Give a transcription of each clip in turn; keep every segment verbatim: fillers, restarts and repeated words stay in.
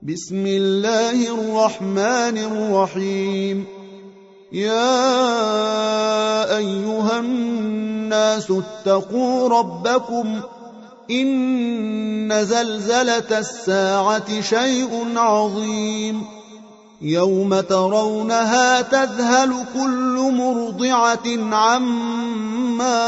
بسم الله الرحمن الرحيم. يا أيها الناس اتقوا ربكم إن زلزلة الساعة شيء عظيم يوم ترونها تذهل كل مرضعة عما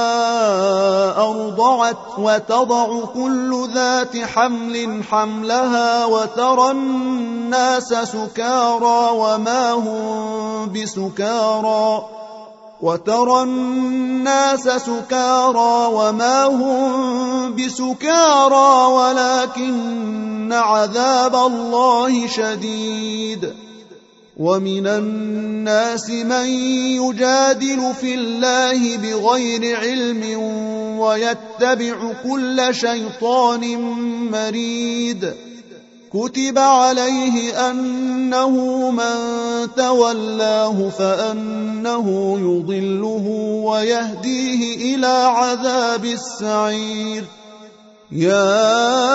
أرضعت وتضع كل ذات حمل حملها وترى الناس سكارى وما هم بسكارى وترى الناس سكارى وما هم بسكارى ولكن عذاب الله شديد. ومن الناس من يجادل في الله بغير علم ويتبع كل شيطان مريد. كتب عليه أنه من تولاه فأنه يضله ويهديه إلى عذاب السعير. يا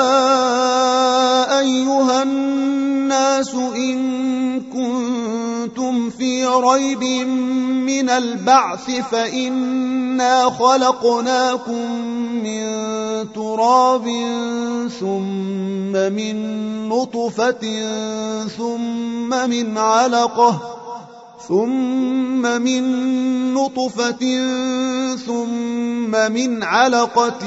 أيها الناس إن كنتم في ريب من البعث فإنا خلقناكم من تراب ثم من نطفة ثم من علقة ثم من نطفة ثم من علقة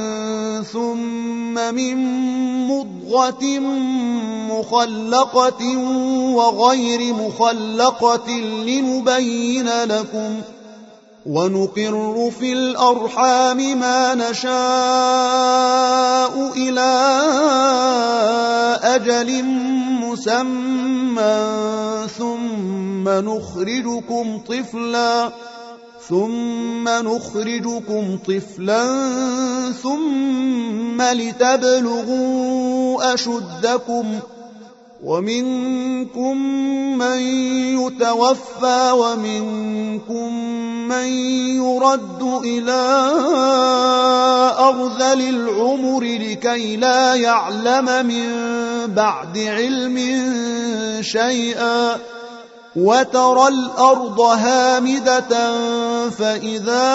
ثم من مضغة مخلقة وغير مخلقة لنبين لكم ونقر في الأرحام ما نشاء إلى أجل مسمى ثم نخرجكم طفلا ثم نخرجكم طفلا ثم لتبلغوا أشدكم ومنكم من يتوفى ومنكم من يرد إلى أرذل العمر لكي لا يعلم من بعد علم شيئا. وترى الأرض هامدة فإذا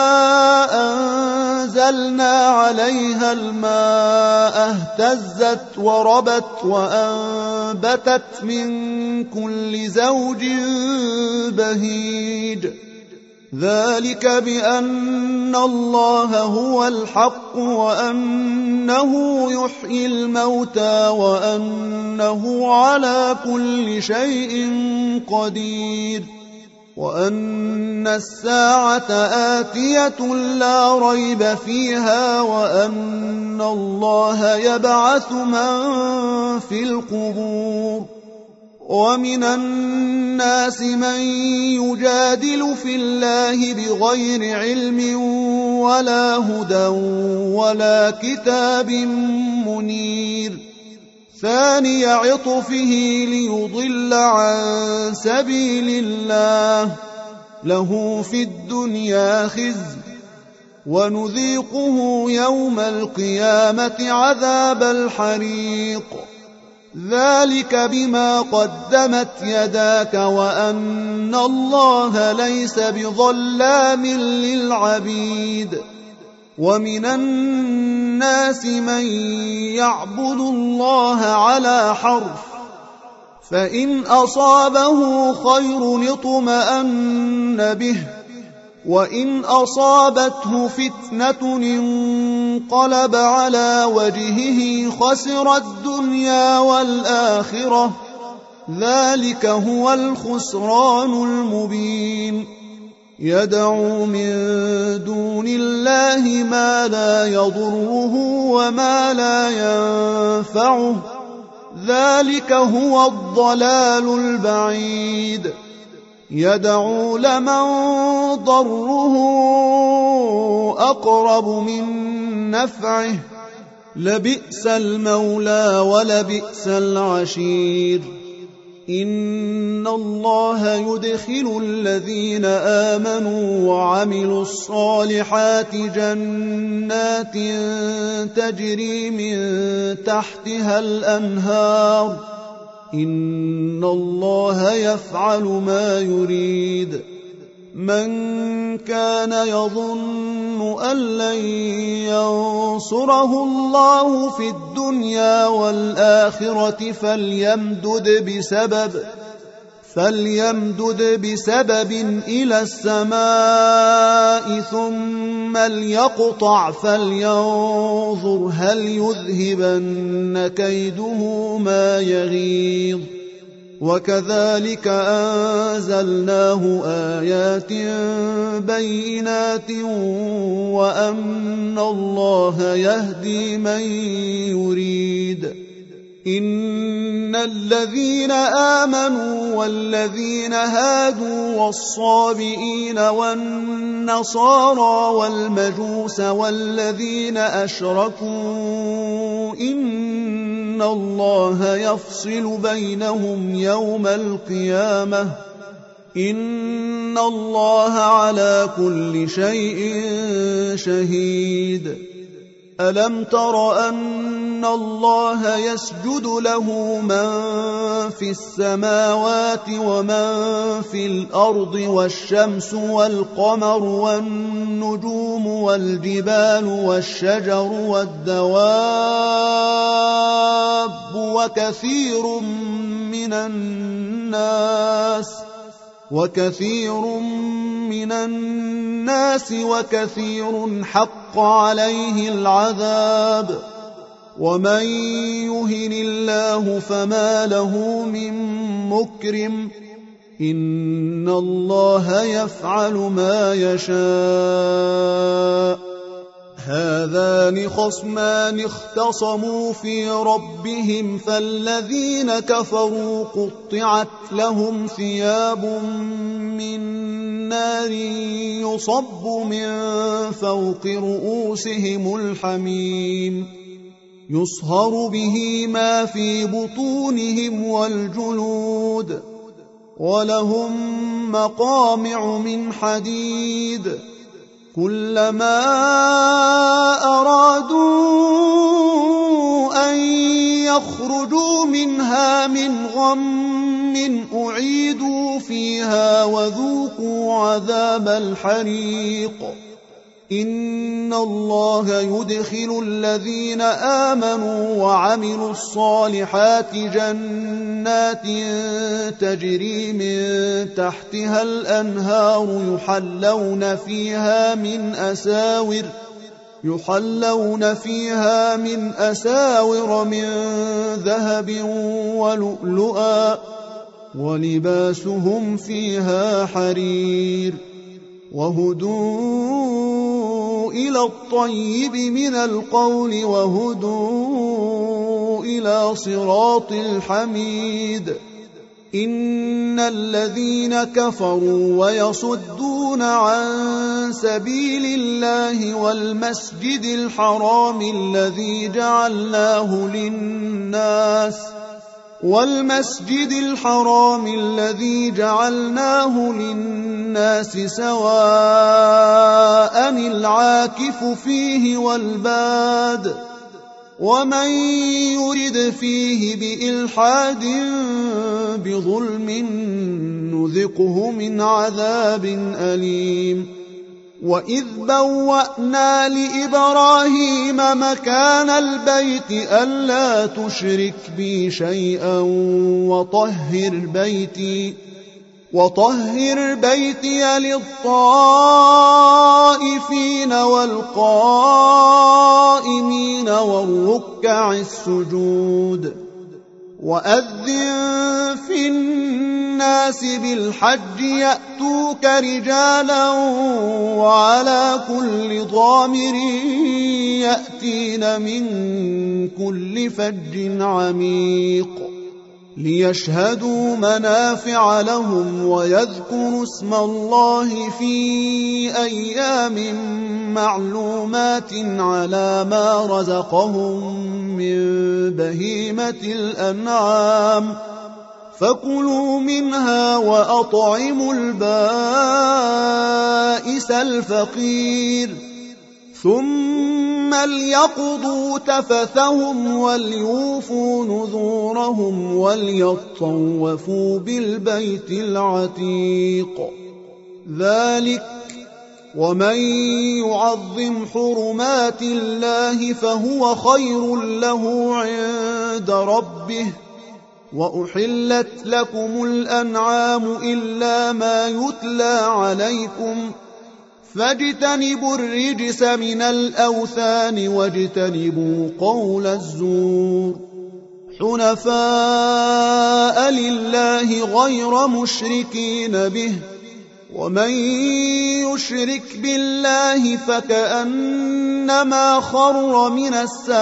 أنزلنا عليها الماء اهتزت وربت وأنبتت من كل زوج بهيج. ذلك بأن الله هو الحق وأنه يحيي الموتى وأنه على كل شيء قدير وأن الساعة آتية لا ريب فيها وأن الله يبعث من في القبور. ومن الناس من يجادل في الله بغير علم ولا هدى ولا كتاب منير. ثاني عطفه ليضل عن سبيل الله له في الدنيا خزي ونذيقه يوم القيامة عذاب الحريق. ذلك بما قدمت يداك وأن الله ليس بظلام للعبيد. ومن الناس من يعبد الله على حرف فإن أصابه خير اطمأن به وإن أصابته فتنة انقلب على وجهه خسر الدنيا والآخرة. ذلك هو الخسران المبين. يدعو من دون الله ما لا يضره وما لا ينفعه. ذلك هو الضلال البعيد. يدعو لمن ضره أقرب من نفعه لبئس المولى ولبئس العشير. إن الله يدخل الذين آمنوا وعملوا الصالحات جنات تجري من تحتها الأنهار إن الله يفعل ما يريد من كان يظن أن لن ينصره الله في الدنيا والآخرة فليمدد بسبب فليمدد بسبب إلى السماء ثم ليقطع فلينظر هل يذهبن كيده ما يغيظ وكذلك أنزلناه آيات بينات وأن الله يهدي من يريد إن الذين آمنوا والذين هادوا والصابئين والنصارى والمجوس والذين أشركوا إن الله يفصل بينهم يوم القيامة إن الله على كل شيء شهيد ألم تر أن الله يسجد له من في السماوات ومن في الأرض والشمس والقمر والنجوم والجبال والشجر والدواب وكثير من الناس وكثير من الناس وكثير حق عليه العذاب ومن يهن الله فما له من مكرم إن الله يفعل ما يشاء هذان خصمان اختصموا في ربهم فالذين كفروا قطعت لهم ثياب من نار يصب من فوق رؤوسهم الحميم يصهر به ما في بطونهم والجلود ولهم مقامع من حديد كلما أرادوا أن يخرجوا منها من غم أعيدوا فيها وذوقوا عذاب الحريق إن الله يدخل الذين آمنوا وعملوا الصالحات جنات تجري من تحتها الأنهار يحلون فيها من أساور يحلون فيها من أساور من ذهب ولؤلؤا ولباسهم فيها حرير وهدوا إلى الطيب من القول وهدوا إلى صراط الحميد إن الذين كفروا ويصدون عن سبيل الله والمسجد الحرام الذي جعلناه للناس والمسجد الحرام الذي جعلناه للناس سواء العاكف فيه والباد ومن يرد فيه بإلحاد بظلم نذقه من عذاب أليم وإذ بوأنا لإبراهيم مكان البيت ألا تشرك بي شيئا وطهر بيتي وطهر بيتي للطائفين والقائمين والركع السجود وأذن في الناس بالحج يأتوك رجالا وعلى كل ضامر يأتين من كل فج عميق ليشهدوا منافع لهم ويذكروا اسم الله في أيام معلومات على ما رزقهم من بهيمة الأنعام فكلوا منها وأطعموا البائس الفقير ثم ليقضوا تفثهم وليوفوا نذورهم وليطوفوا بالبيت العتيق. ذلك ومن يعظم حرمات الله فهو خير له عند ربه. وأحلت لكم الأنعام إلا ما يتلى عليكم فاجتنبوا الرجس من الأوثان واجتنبوا قول الزور حنفاء لله غير مشركين به ومن يشرك بالله فكأنما خر من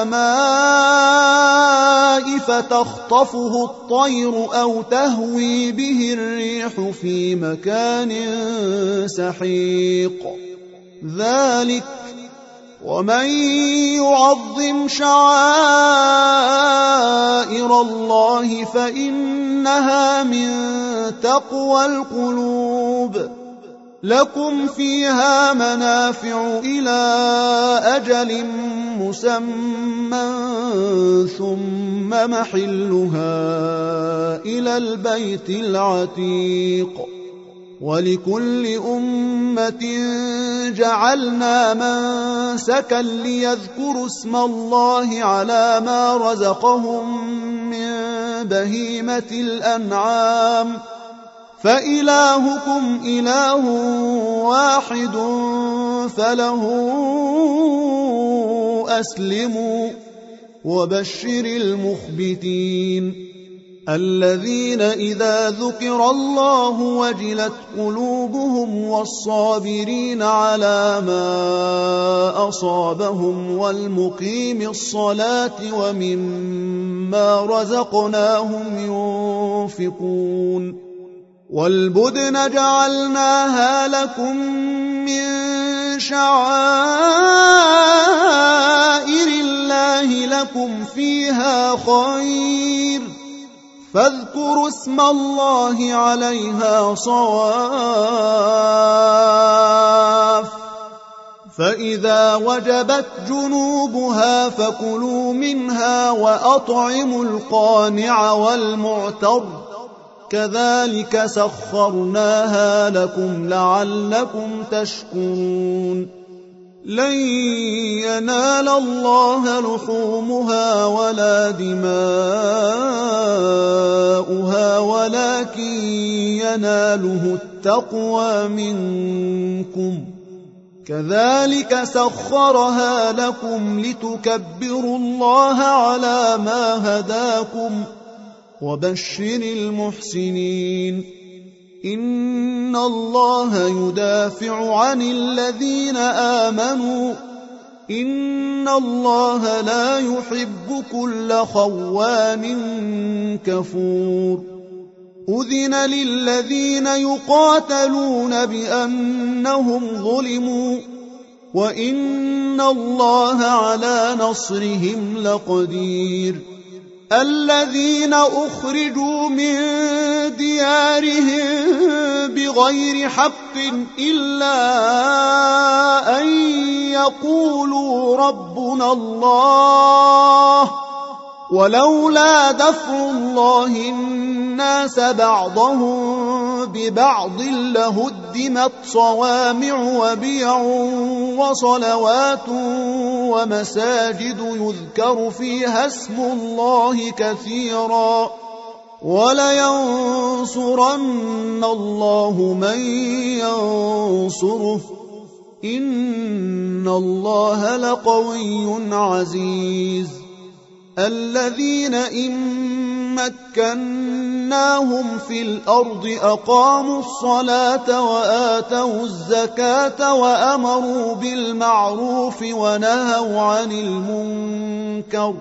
السماء فتخطفه الطير أو تهوي به الريح في مكان سحيق. ذلك ومن يعظم شعائر الله فإنها من تقوى القلوب. لكم فيها منافع إلى أجل مسمى ثم محلها إلى البيت العتيق. ولكل أمة جعلنا منسكا ليذكروا اسم الله على ما رزقهم من بهيمة الأنعام فإلهكم إله واحد فله أسلموا. وبشر المخبتين الذين إذا ذكر الله وجلت قلوبهم والصابرين على ما أصابهم والمقيم الصلاة ومما رزقناهم ينفقون. والبدن جعلناها لكم من شعائر الله لكم فيها خير فاذكروا اسم الله عليها صواف. فإذا وجبت جنوبها فكلوا منها وأطعموا القانع والمعتر كذلك سخرناها لكم لعلكم تشكرون. لن ينال الله لحومها ولا دماؤها ولكن يناله التقوى منكم. كذلك سخرها لكم لتكبروا الله على ما هداكم. وبشر المحسنين إن الله يدافع عن الذين آمنوا إن الله لا يحب كل خوان كفور. أذن للذين يقاتلون بأنهم ظلموا وإن الله على نصرهم لقدير. الذين أخرجوا من ديارهم بغير حق إلا أن يقولوا ربنا الله ولولا دفع الله الناس بعضهم ببعض لهدمت صوامع وبيع وصلوات ومساجد يذكر فيها اسم الله كثيرا ولينصرن الله من ينصره إن الله لقوي عزيز. الذين إن مكناهم في الأرض أقاموا الصلاة وآتوا الزكاة وأمروا بالمعروف ونهوا عن المنكر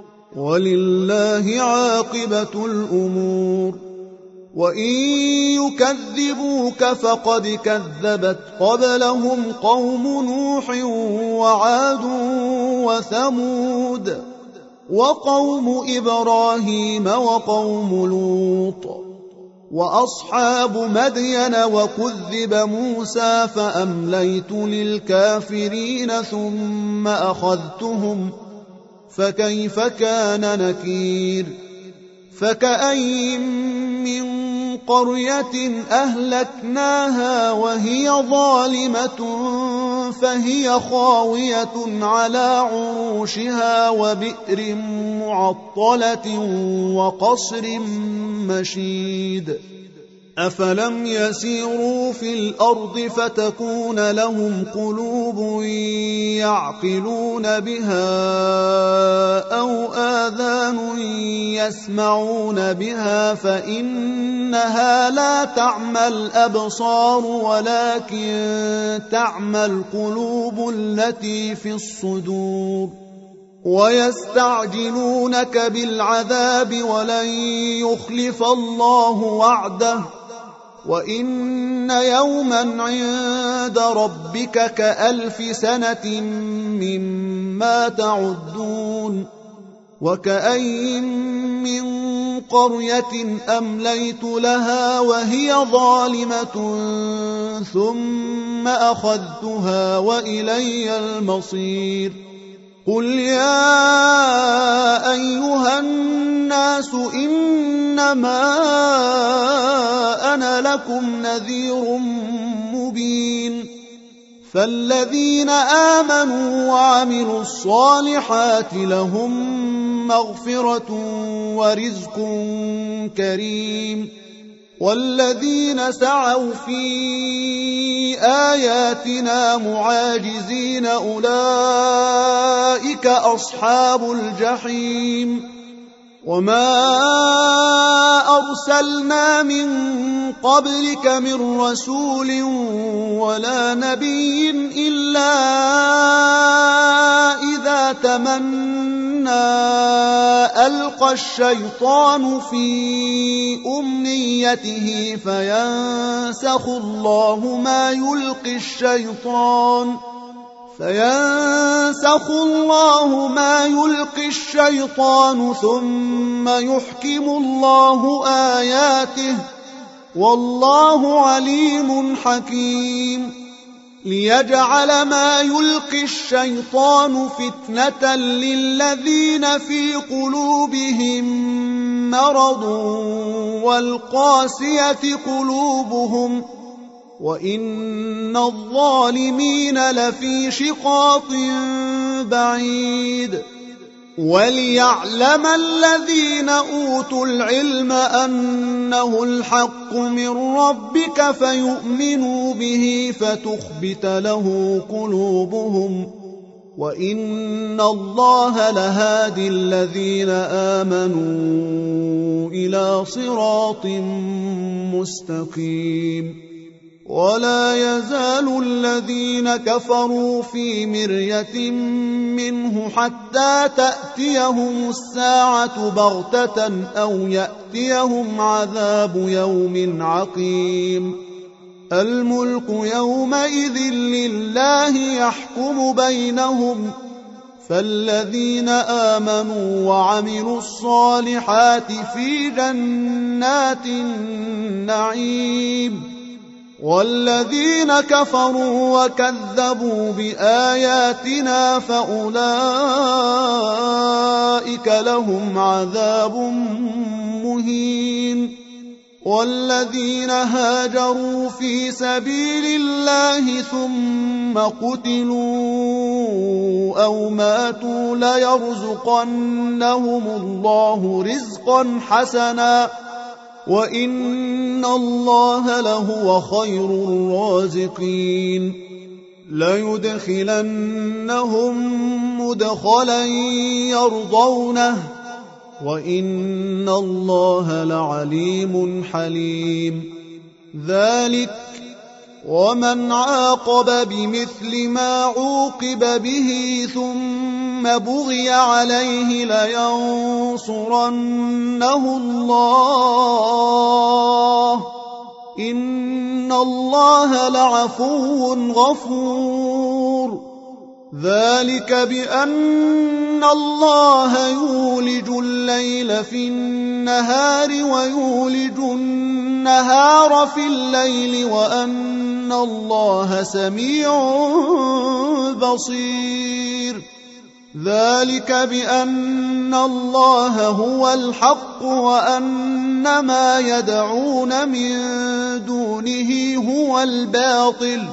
ولله عاقبة الأمور. وإن يكذبوك فقد كذبت قبلهم قوم نوح وعاد وثمود وقوم إبراهيم وقوم لوط وأصحاب مدين وكذب موسى فأمليت للكافرين ثم أخذتهم فكيف كان نكير فكأي من قرية أهلكناها وهي ظالمة فهي خاوية على عروشها وبئر معطلة وقصر مشيد أفلم يسيروا في الأرض فتكون لهم قلوب يعقلون بها أو آذان يسمعون بها فإنها لا تعمى الأبصار ولكن تعمى القلوب التي في الصدور ويستعجلونك بالعذاب ولن يخلف الله وعده وإن يوما عند ربك كألف سنة مما تعدون وكأي من قرية أمليت لها وهي ظالمة ثم أخذتها وإلي المصير قل يا أيها الناس إنما أنا لكم نذير مبين فالذين آمنوا وعملوا الصالحات لهم مغفرة ورزق كريم والذين سعوا في آياتنا معاجزين أولئك أصحاب الجحيم وما أرسلنا من قبلك من رسول ولا نبي إلا إذا تمنى ألقى الشيطان في أمنيته فينسخ الله ما يلقي الشيطان فينسخ الله ما يلقي الشيطان ثم يحكم الله آياته والله عليم حكيم ليجعل ما يلقي الشيطان فتنة للذين في قلوبهم مرض والقاسية قلوبهم وإن الظالمين لفي شقاق بعيد وليعلم الذين أوتوا العلم أنه الحق من ربك فيؤمنوا به فتخبت له قلوبهم وإن الله لهادي الذين آمنوا إلى صراط مستقيم ولا يزال الذين كفروا في مرية منه حتى تأتيهم الساعة بغتة أو يأتيهم عذاب يوم عقيم الملك يومئذ لله يحكم بينهم فالذين آمنوا وعملوا الصالحات في جنات النعيم والذين كفروا وكذبوا بآياتنا فأولئك لهم عذاب مهين والذين هاجروا في سبيل الله ثم قتلوا أو ماتوا ليرزقنهم الله رزقا حسنا وإن الله لهو خير الرازقين ليدخلنهم مدخلا يرضونه وإن الله لعليم حليم ذلك ومن عاقب بمثل ما عوقب به ثم بغي عليه لينصرنه الله إن الله لعفو غفور ذلك بأن الله يولج الليل في النهار ويولج النهار في الليل وأن الله سميع بصير ذلك بأن الله هو الحق وأن ما يدعون من دونه هو الباطل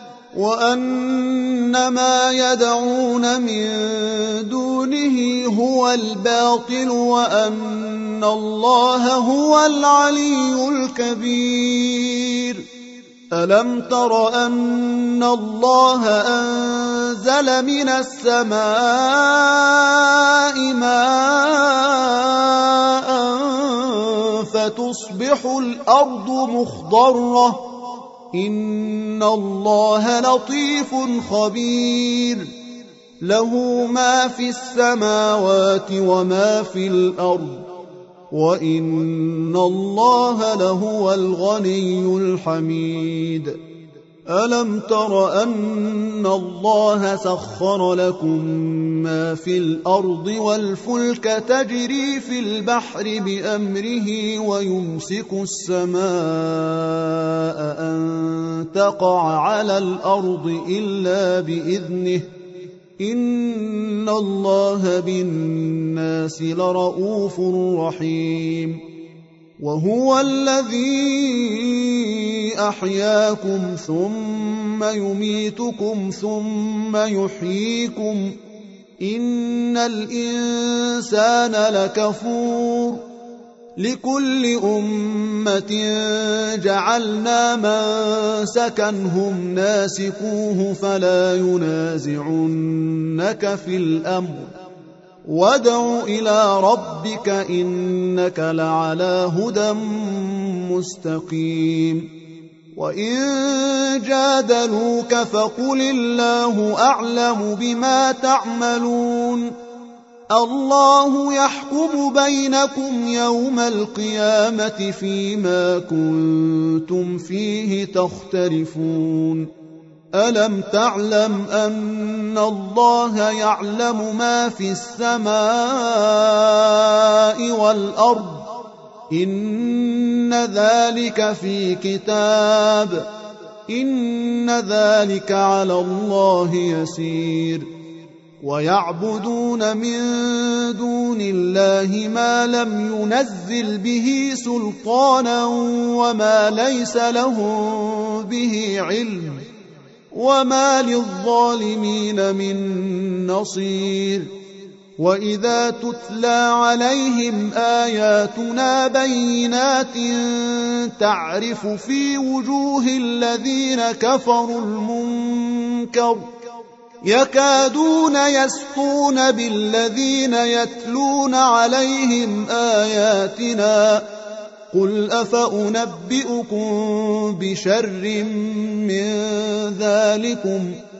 وأن ما يدعون من دونه هو الباطل وأن الله هو العلي الكبير ألم تر أن الله أنزل من السماء ماء فتصبح الأرض مخضرة إن الله لطيف خبير له ما في السماوات وما في الأرض وإن الله لهو الغني الحميد ألم تر أن الله سخر لكم ما في الأرض والفلك تجري في البحر بأمره ويمسك السماء أن تقع على الأرض إلا بإذنه إن الله بالناس لرؤوف رحيم وهو الذي أحياكم ثم يميتكم ثم يحييكم إن الإنسان لكفور لكل أمة جعلنا منسكا هم ناسكوه فلا ينازعنك في الأمر وادع إلى ربك إنك لعلى هدى مستقيم وإن جادلوك فقل الله أعلم بما تعملون الله يحكم بينكم يوم القيامة فيما كنتم فيه تختلفون ألم تعلم أن الله يعلم ما في السماء والأرض إن ذلك في كتاب إن ذلك على الله يسير ويعبدون من دون الله ما لم ينزل به سلطانا وما ليس لهم به علم وما للظالمين من نصير وإذا تتلى عليهم آياتنا بينات تعرف في وجوه الذين كفروا المنكر يكادون يسطون بالذين يتلون عليهم آياتنا قل أفأنبئكم بشر من ذلكم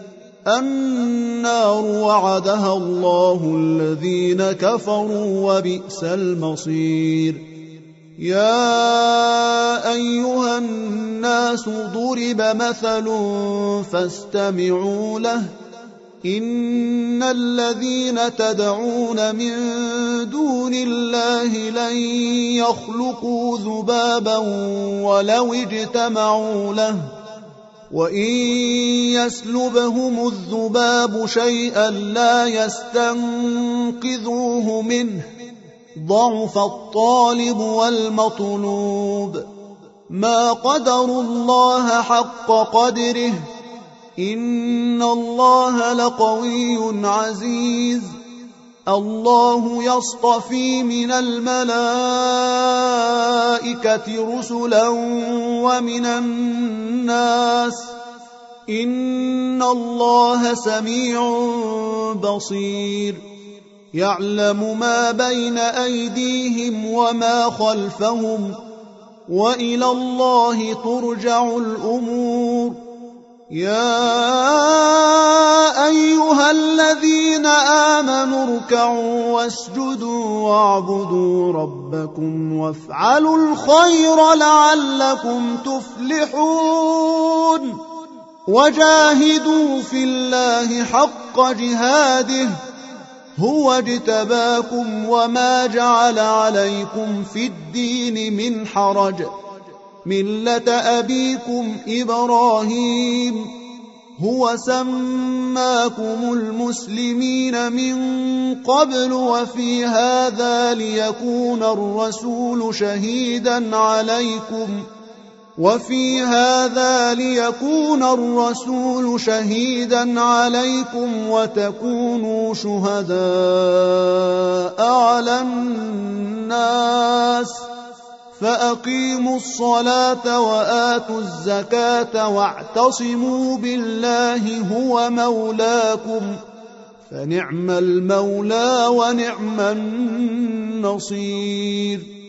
النار وعدها الله الذين كفروا وبئس المصير يا أيها الناس ضرب مثل فاستمعوا له إن الذين تدعون من دون الله لن يخلقوا ذبابا ولو اجتمعوا له وإن يسلبهم الذباب شيئا لا يستنقذوه منه ضعف الطالب والمطلوب ما قدروا الله حق قدره إن الله لقوي عزيز الله يصطفي من الملائكة رسلا ومن الناس إن الله سميع بصير يعلم ما بين أيديهم وما خلفهم وإلى الله ترجع الأمور يا أيها الذين آمنوا اركعوا واسجدوا واعبدوا ربكم وافعلوا الخير لعلكم تفلحون وجاهدوا في الله حق جهاده هو اجتباكم وما جعل عليكم في الدين من حرج ملة أبيكم إبراهيم هو سماكم المسلمين من قبل وفي هذا ليكون الرسول شهيدا عليكم وفي هذا ليكون الرسول شهيدا عليكم وتكونوا شهداء على الناس فأقيموا الصلاة وآتوا الزكاة واعتصموا بالله هو مولاكم فنعم المولى ونعم النصير